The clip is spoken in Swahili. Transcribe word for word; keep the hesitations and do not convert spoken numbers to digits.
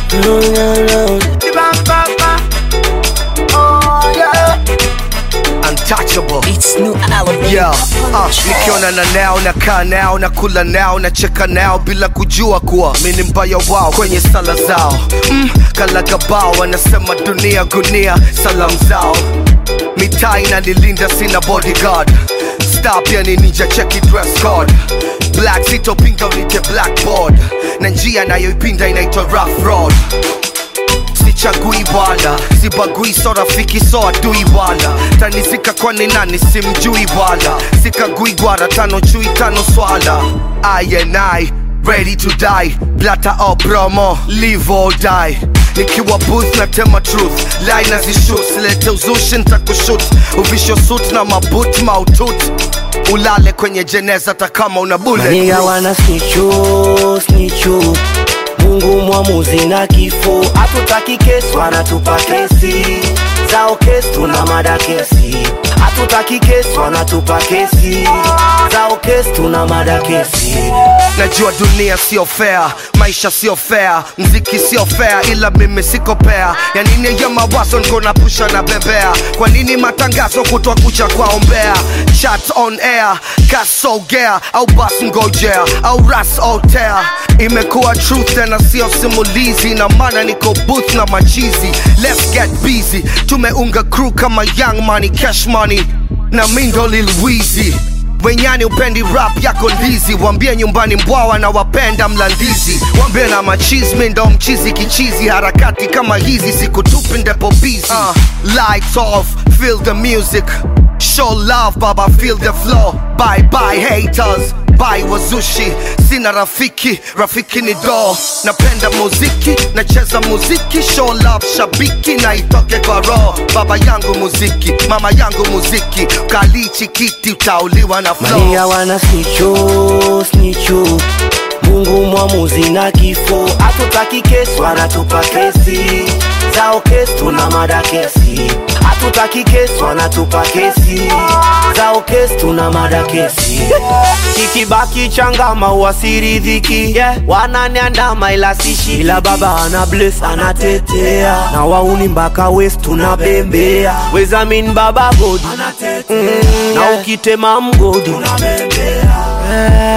No, no, no. Oh yeah. Untouchable. It's new album. Yeah, uh, nikiona na nao na kaa nao na kula nao na cheka nao bila kujua kuwa mimi mbaya wao kwenye sala zao. Mm, kalagabao wanasema dunia gunia salam zao. Mitaa inanilinda sina bodyguard. Star pia ni ninja cheki dress code. Black sito pinga unite blackboard. Na njia nayoipinda inaitwa rough road. Sichagui wala, sibagui so rafiki so adui wala. Tanizika kwani nani simjui wala. Sikagui gwara tano chui tano swala. I and I, ready to die. Blata or promo, live or die. Nikiwa booth na tema truth. Line as he shoots, lete uzushi ntakushut. Uvisho suit na maboot mautut. Ulale kwenye jeneza takama una bullet. Maniga wana snitchu, snitchu. Mungu mwamuzi na kifo. Hatutaki kesi wanatupa kesi. Zao kesi tuna mada kesi. Hatutaki kesi wanatupa kesi. Zao kesi tuna mada kesi. Najua dunia sio fair, maisha sio fair, mziki sio fair, ila mimi siko pair. Ya nini ya mawazo niko na pusha na bebea. Kwa nini matangazo kutoa kucha kwa ombea. Chat on air, kasogea au bas ngojea au ras otea. Imekuwa truth na sio simulizi. Na maana niko booth na machizi. Let's get busy. Tumeunga crew kama Young Money, Cash Money na Mindo Lil Weezy. Wenyani upendi rap yako ndizi. Wambie nyumbani mbwawa na wapenda mlandizi. Wambie na machizmi ndo mchizi kichizi. Harakati kama hizi siku tupi ndepo busy. uh, Lights off, feel the music. Show love baba, feel the flow. Bye bye haters, bye wazushi. Sina rafiki, rafiki ni do. Napenda muziki, nacheza muziki. Show love shabiki na itoke kwa roho. Baba yangu muziki, mama yangu muziki. Kalichi kiti utauliwa na flow. Maniga wana snitchu, snitchu. Mungu mwamuzi na kifo. Hatutaki kesi wanatupa kesi. Zao kesi tuna mada kesi. Hatutaki kesi wanatupa kesi. Zao kesi tuna mada kesi. Kikibaki changama uasiridhiki. Yeah. Wananiandama ila sishi. Ila baba ana bless anatetea. Na wauni mbaka west tunabembea. Weza min baba God anatetea. Mm, na ukitema mgodi tunabembea. Yeah.